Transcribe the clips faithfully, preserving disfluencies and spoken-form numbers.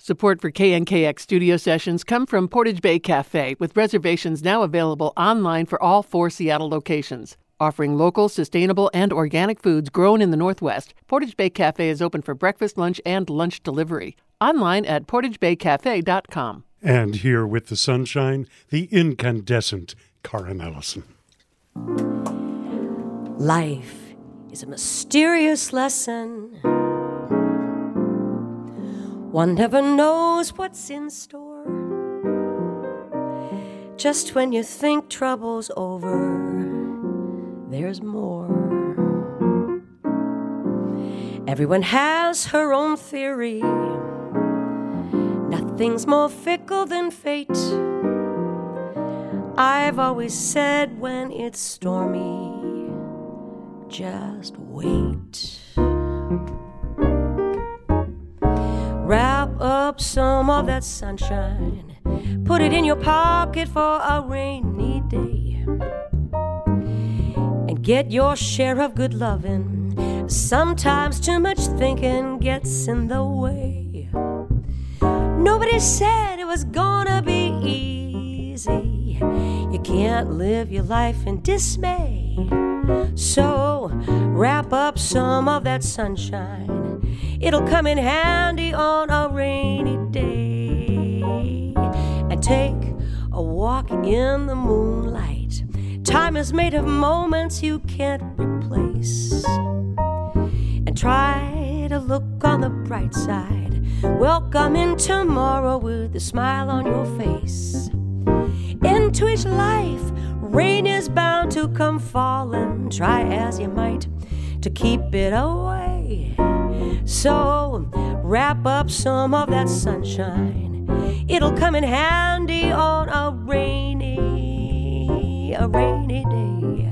Support for K N K X studio sessions come from Portage Bay Cafe, with reservations now available online for all four Seattle locations. Offering local, sustainable, and organic foods grown in the Northwest, Portage Bay Cafe is open for breakfast, lunch, and lunch delivery. Online at portage bay cafe dot com. And here with the sunshine, the incandescent Karen Ellison. Life is a mysterious lesson. One never knows what's in store. Just when you think trouble's over, there's more. Everyone has her own theory. Nothing's more fickle than fate. I've always said when it's stormy, just wait. Wrap up some of that sunshine. Put it in your pocket for a rainy day. And get your share of good loving. Sometimes too much thinking gets in the way. Nobody said it was gonna be easy. You can't live your life in dismay. So wrap up some of that sunshine. It'll come in handy on a rainy day. And take a walk in the moonlight. Time is made of moments you can't replace. And try to look on the bright side. Welcome in tomorrow with a smile on your face. Into each life, rain is bound to come falling. Try as you might to keep it away. So wrap up some of that sunshine. It'll come in handy on a rainy, a rainy day.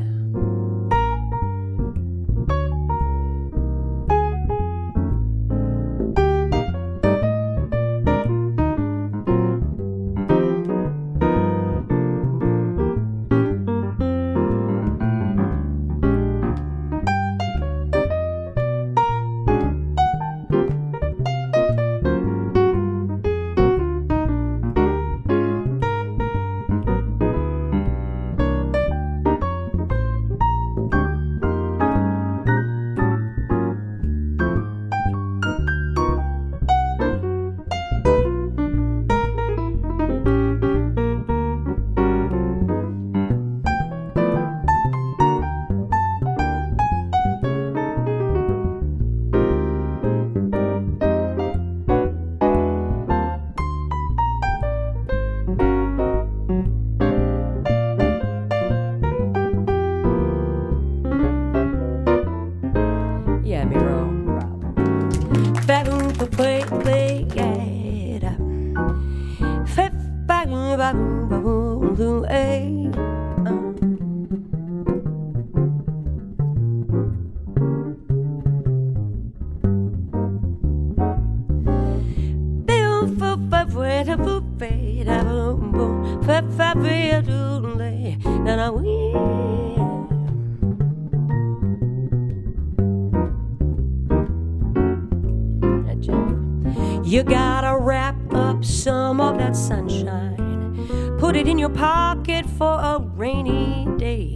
You gotta wrap up some of that sunshine. Put it in your pocket for a rainy day.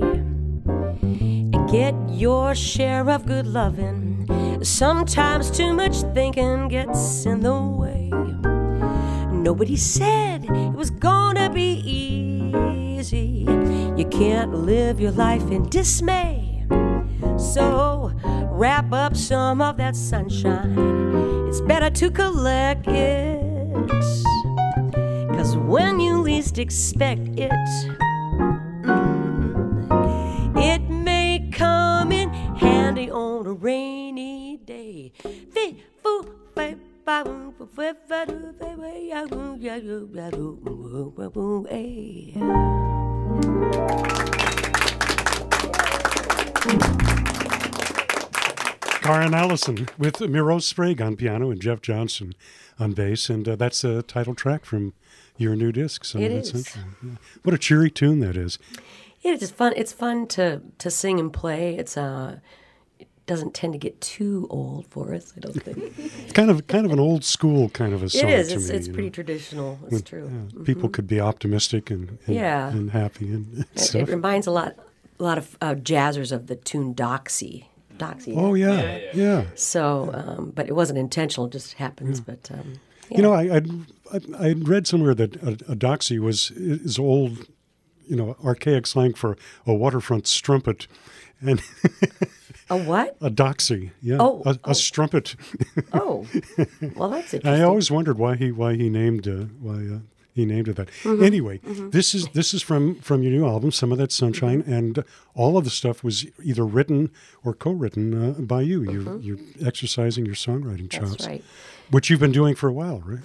And get your share of good loving. Sometimes too much thinking gets in the way. Nobody said it was gonna be easy. You can't live your life in dismay. So wrap up some of that sunshine. It's better to collect it, 'cause when you least expect it, mm, it may come in handy on a rainy day. Karen Ellison with Miro Sprague on piano and Jeff Johnson on bass, and uh, that's a title track from your new disc. So it that's is. Yeah. What a cheery tune that is. Yeah, it's just fun. It's fun to, to sing and play. It's uh, doesn't tend to get too old for us, I don't think. It's kind of kind of an old school kind of a song. It is. To It's, me, it's you pretty know. traditional. It's When, true. yeah, Mm-hmm. People could be optimistic and, and, Yeah. and happy and It, stuff. it reminds a lot, a lot of uh, jazzers of the tune Doxy. Doxy. Oh yeah, yeah. So, um, but it wasn't intentional; it just happens. But um, yeah. You know, I I'd, I'd, I'd read somewhere that a, a doxy was is old, you know, archaic slang for a waterfront strumpet, and a what? a doxy, yeah, Oh, a, oh. a strumpet. Oh, well, that's interesting. I always wondered why he why he named uh, why uh, he named it that. Mm-hmm. Anyway, this is this is from from your new album, Some of That Sunshine, Mm-hmm. and all of the stuff was either written or co-written uh, by you. You you're exercising your songwriting chops, Mm-hmm. That's right. which you've been doing for a while, right?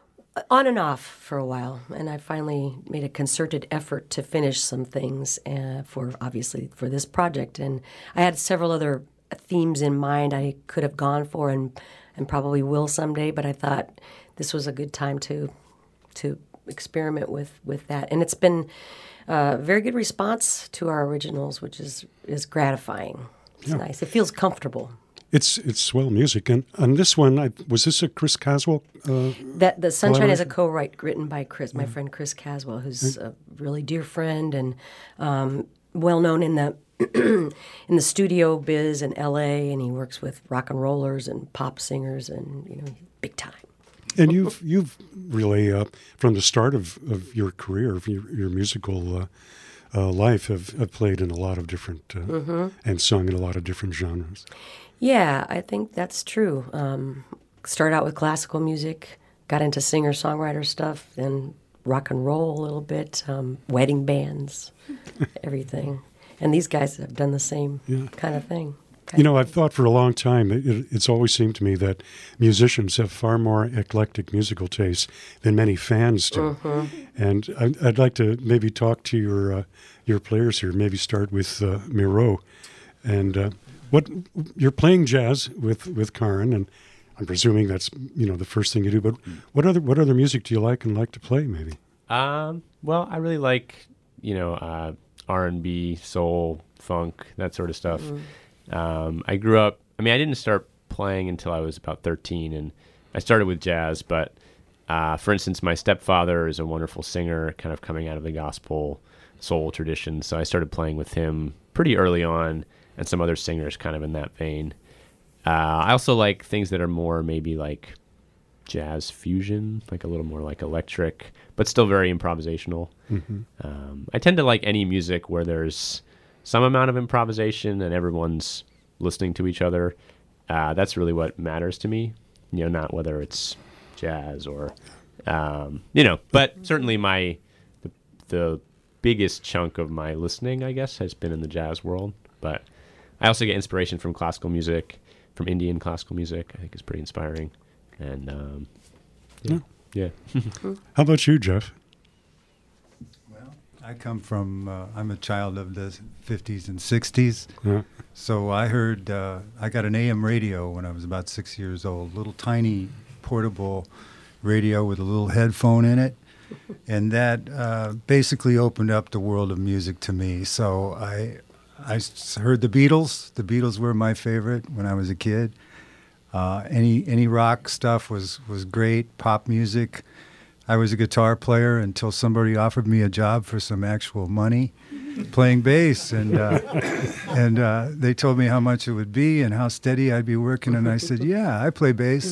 On and off for a while, and I finally made a concerted effort to finish some things uh, for obviously for this project. And I had several other themes in mind I could have gone for, and and probably will someday. But I thought this was a good time to to experiment with with that, and it's been a very good response to our originals, which is is gratifying. It's Yeah. nice. It feels comfortable. It's it's swell music, and on this one, I, was this a Chris Caswell? Uh, That the Sunshine is a Collaboration? co-write written by Chris, my friend Chris Caswell, who's a really dear friend and um, well known in the in the studio biz in L A, and he works with rock and rollers and pop singers, and you know, big time. and you've you've really uh, from the start of, of your career, of your, your musical uh, uh, life, have, have played in a lot of different uh, Mm-hmm. and sung in a lot of different genres. Yeah, I think that's true. Um, started out with classical music, got into singer-songwriter stuff, then rock and roll a little bit, um, wedding bands, everything. And these guys have done the same Yeah. kind of thing. You know, I've thought for a long time, it, it, it's always seemed to me that musicians have far more eclectic musical tastes than many fans do. Mm-hmm. And I, I'd like to maybe talk to your uh, your players here, maybe start with uh, Miro. And uh, what you're playing jazz with, with Karen, and I'm presuming that's, you know, the first thing you do, but what other what other music do you like and like to play, maybe? Um, well, I really like, you know, uh, R and B, soul, funk, that sort of stuff. Um, I grew up, I mean, I didn't start playing until I was about thirteen, and I started with jazz, but uh, for instance, my stepfather is a wonderful singer, kind of coming out of the gospel soul tradition, so I started playing with him pretty early on, and some other singers kind of in that vein. Uh, I also like things that are more maybe like jazz fusion, like a little more like electric, but still very improvisational. Mm-hmm. Um, I tend to like any music where there's some amount of improvisation and everyone's listening to each other. Uh, that's really what matters to me, you know, not whether it's jazz or, um, you know, but certainly my, the, the biggest chunk of my listening, I guess, has been in the jazz world. But I also get inspiration from classical music, from Indian classical music. I think is pretty inspiring. And um, yeah. yeah. How about you, Jeff? Well, I come from, uh, I'm a child of the fifties and sixties. Yeah. So I heard, uh, I got an A M radio when I was about six years old, little tiny portable radio with a little headphone in it. And that uh, basically opened up the world of music to me. So I, I s- heard the Beatles. The Beatles were my favorite when I was a kid. Uh, any any rock stuff was, was great, pop music. I was a guitar player until somebody offered me a job for some actual money playing bass. And uh, and uh, they told me how much it would be and how steady I'd be working. And I said, yeah, I play bass.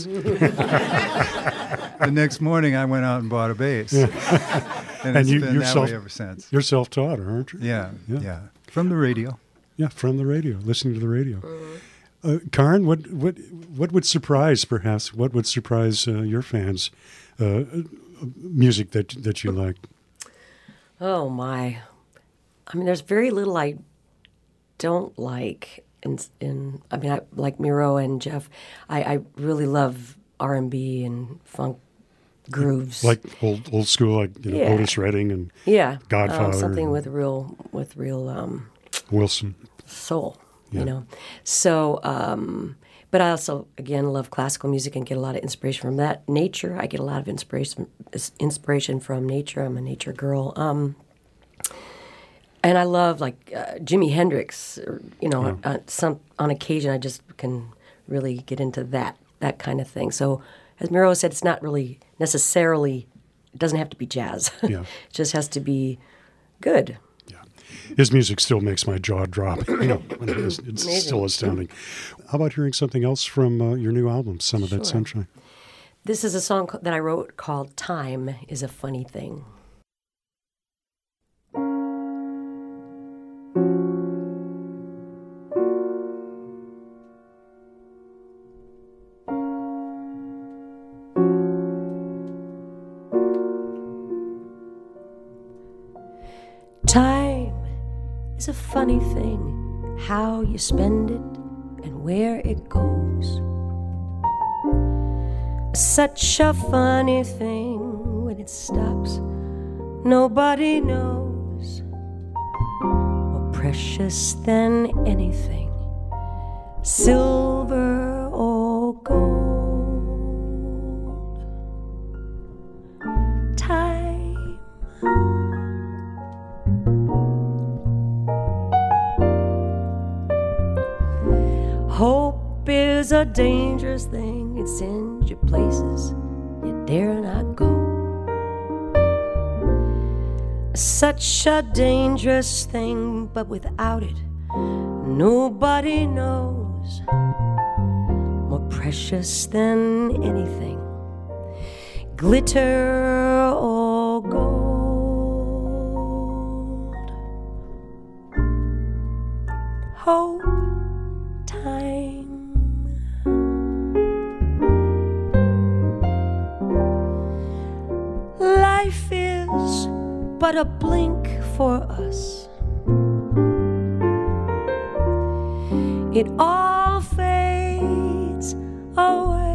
The next morning, I went out and bought a bass. And, And it's you- been you're that self- way ever since. You're self-taught, aren't you? Yeah, Yeah. yeah, From the radio. Yeah, from the radio, listening to the radio. Uh, Karen, what what what would surprise, perhaps, what would surprise uh, your fans? Uh, uh, music that that you like. Oh my! I mean, there's very little I don't like. In, in I mean, I like Miro and Jeff. I, I really love R and B and funk grooves. Like old old school, like you know, Yeah. Otis Redding and yeah, Godfather um, something and- with real with real um, Wilson. soul. Yeah. You know, so. Um, But I also, again, love classical music and get a lot of inspiration from that. Nature, I get a lot of inspiration inspiration from nature. I'm a nature girl. Um, And I love like uh, Jimi Hendrix. Or, you know, Yeah. uh, some on occasion I just can really get into that that kind of thing. So, as Miro said, it's not really necessarily. It doesn't have to be jazz. Yeah. It just has to be good. Yeah. His music still makes my jaw drop. You know, when it is, it's Amazing. still astounding. How about hearing something else from uh, your new album, Some of That Sure. Sunshine? This is a song that I wrote called "Time Is a Funny Thing." Time is a funny thing, how you spend it and where it goes. Such a funny thing when it stops, nobody knows. More precious than anything, silver or gold. Time. Hope is a dangerous thing. It sends you places you dare not go. Such a dangerous thing, but without it, nobody knows. More precious than anything, glitter or gold. Hope. Time. Life is but a blink for us. It all fades away.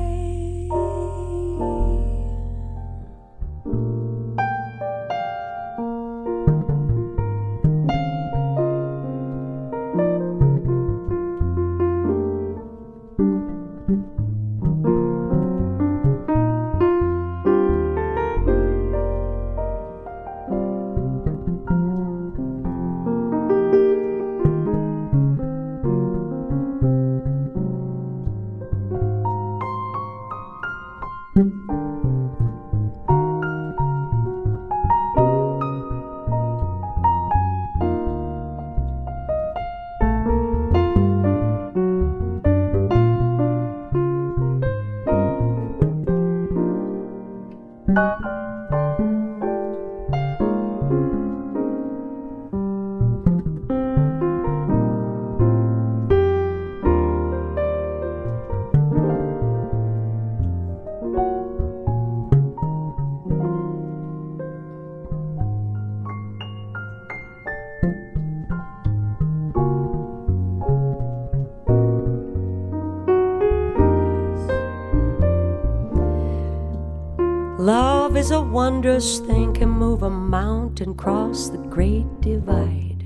Love is a wondrous thing, can move a mountain, cross the great divide.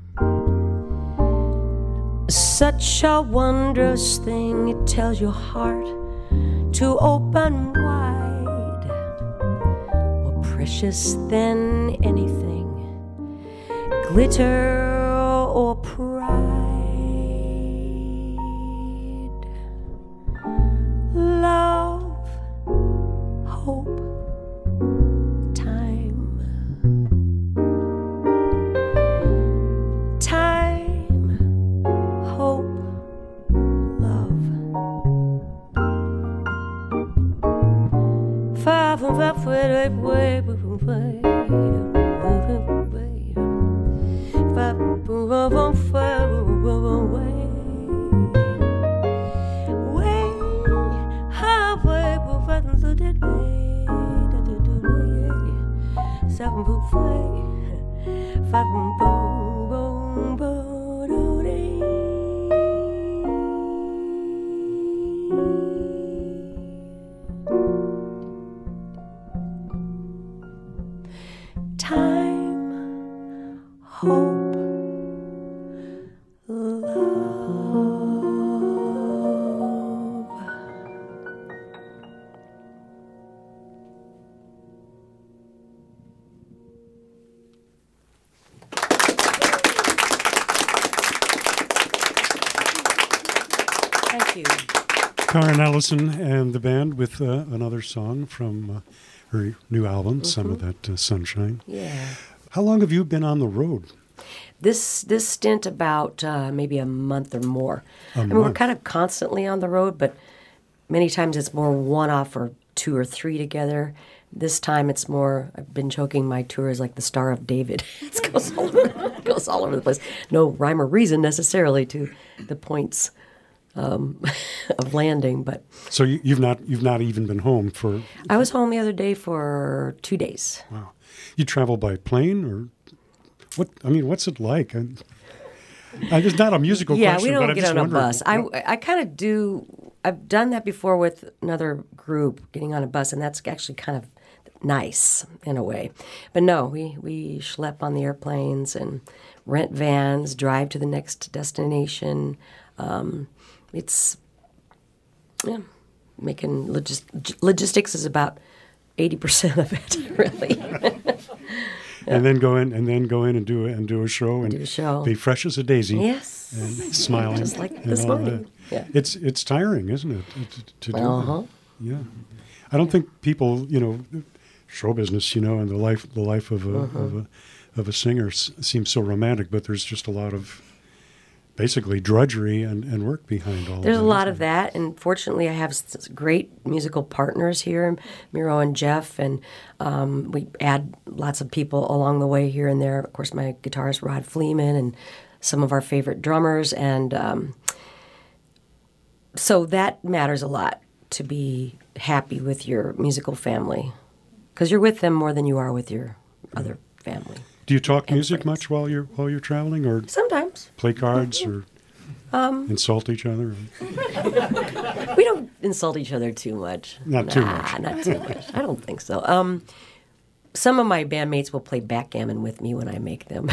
Such a wondrous thing, it tells your heart to open wide. More precious than anything, glitter or pride. Love, hope, time. Time, hope, love. Far from far away, away, away, far from far away. Way, halfway, far from the dead way. Seven foot away, five from boom, boom, boom, time, hope, love. Thank you. Karen Ellison and the band with uh, another song from uh, her new album, mm-hmm. Some of That uh, Sunshine. Yeah. How long have you been on the road? This this stint about uh, maybe a month or more. A I mean, month. we're kind of constantly on the road, but many times it's more one-off or two or three together. This time it's more, I've been joking, my tour is like the Star of David. It goes all over, it goes all over the place. No rhyme or reason necessarily to the points um, of landing, but... So you, you've not you've not even been home for... I was home the other day for two days. Wow. You travel by plane or... What I mean, what's it like? I, I, it's not a musical yeah, question, we don't but I'm get just on a wondering. bus. I, I kind of do... I've done that before with another group, getting on a bus, and that's actually kind of nice in a way. But no, we, we schlep on the airplanes and rent vans, drive to the next destination. Um, it's, yeah, making logis- logistics is about eighty percent of it, really. Yeah. And then go in and then go in and do a, and do a show and do a show. Be fresh as a daisy. Yes. And smiling. Just like and this all morning. that. Yeah. It's it's tiring, isn't it, to, to do uh-huh. that? Yeah. I don't think people, you know, show business, you know, and the life the life of a uh-huh. of a of a singer s- seems so romantic, but there's just a lot of basically drudgery and, and work behind all There's of that. a lot isn't of that, and fortunately I have s- great musical partners here, Miro and Jeff, and um, we add lots of people along the way here and there. Of course, my guitarist Rod Fleeman and some of our favorite drummers, and um, so that matters a lot, to be happy with your musical family, because you're with them more than you are with your other family. Do you talk and music friends. much while you're while you're traveling, or Sometimes. play cards, or Um, insult each other? We don't insult each other too much. Not too Nah, much. Not too much. I don't think so. Um, some of my bandmates will play backgammon with me when I make them.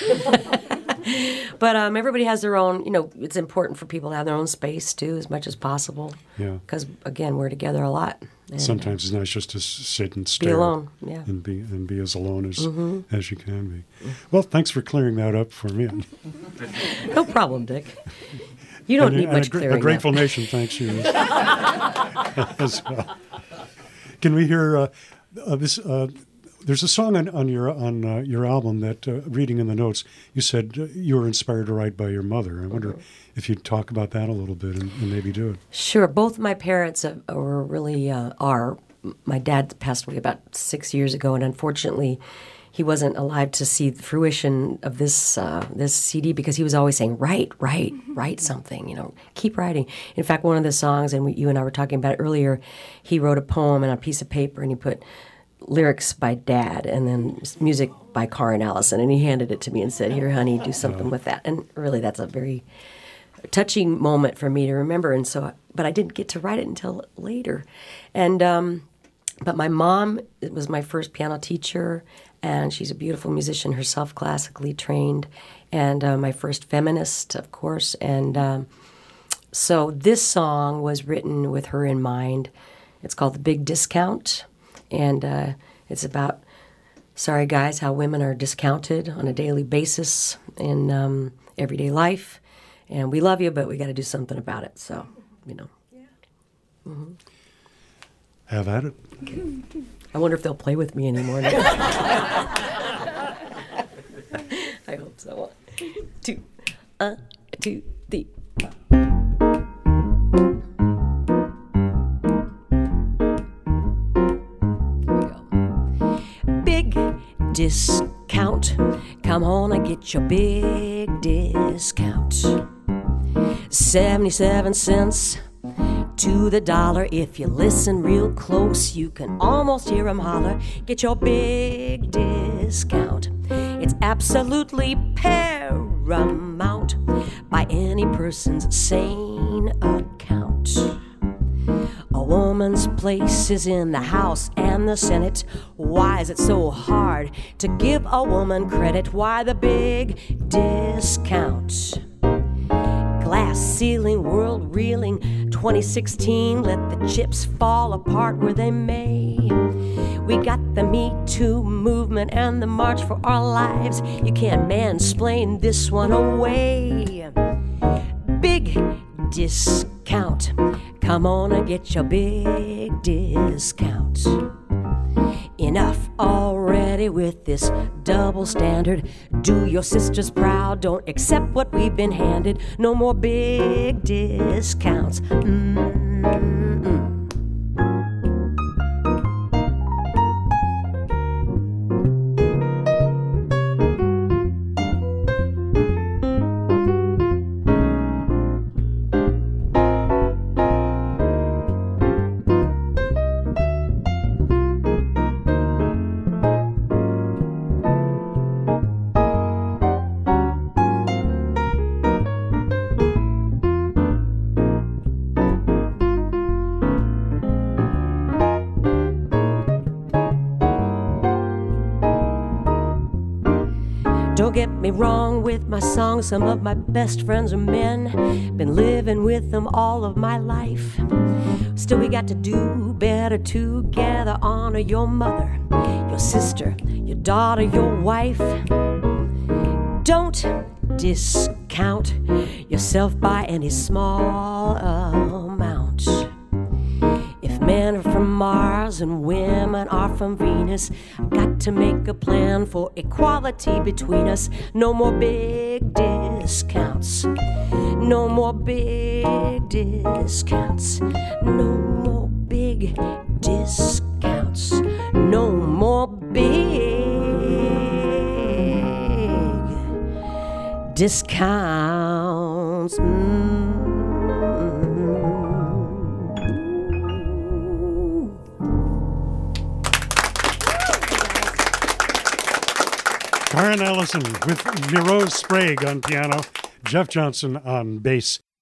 But um, everybody has their own, you know, it's important for people to have their own space, too, as much as possible. Yeah. Because, again, we're together a lot. And, Sometimes it's nice just to s- sit and Be stare. alone, yeah. And be and be as alone as Mm-hmm. as you can be. Well, thanks for clearing that up for me. No problem, Dick. You don't and, need and much a, gra- clearing a grateful up. nation thanks you as well. Can we hear uh, uh, this? Uh, there's a song on, on your on uh, your album that, uh, reading in the notes, you said uh, you were inspired to write by your mother. I wonder if you'd talk about that a little bit and, and maybe do it. Sure. Both my parents uh, were really uh, are. My dad passed away about six years ago, and unfortunately, he wasn't alive to see the fruition of this uh, this C D, because he was always saying, "Write, write, write something. You know, keep writing." In fact, one of the songs, and we, you and I were talking about it earlier, he wrote a poem on a piece of paper, and he put lyrics by Dad and then music by Karen Ellison, and he handed it to me and said, "Here, honey, do something with that." And really, that's a very touching moment for me to remember. And so, but I didn't get to write it until later. And um, but my mom was my first piano teacher, and she's a beautiful musician herself, classically trained, and uh, my first feminist, of course. And um, so this song was written with her in mind. It's called The Big Discount, and uh, it's about, sorry guys, how women are discounted on a daily basis in um, everyday life. And we love you, but we got to do something about it. So, you know. Yeah. Mm-hmm. Have at it. I wonder if they'll play with me anymore. I hope so. One, two, uh, two, three. Here we go. Big discount. Come on and get your big discount. seventy-seven cents to the dollar. If you listen real close, you can almost hear 'em holler. Get your big discount. It's absolutely paramount by any person's sane account. A woman's place is in the House and the Senate. Why is it so hard to give a woman credit? Why the big discount? Glass ceiling, world reeling, twenty sixteen, let the chips fall apart where they may. We got the Me Too movement and the March for Our Lives. You can't mansplain this one away. Big discount. discount. Come on and get your big discount. Enough already with this double standard. Do your sisters proud, don't accept what we've been handed. No more big discounts. Mm-mm. Don't get me wrong with my songs, some of my best friends are men. Been living with them all of my life. Still we got to do better together. Honor your mother, your sister, your daughter, your wife. Don't discount yourself by any small amount. If men are from Mars and women are from Venus, got to make a plan for equality between us. No more big discounts. No more big discounts. No more big discounts. No more big discounts. Mm. Karen Ellison with Miro Sprague on piano, Jeff Johnson on bass.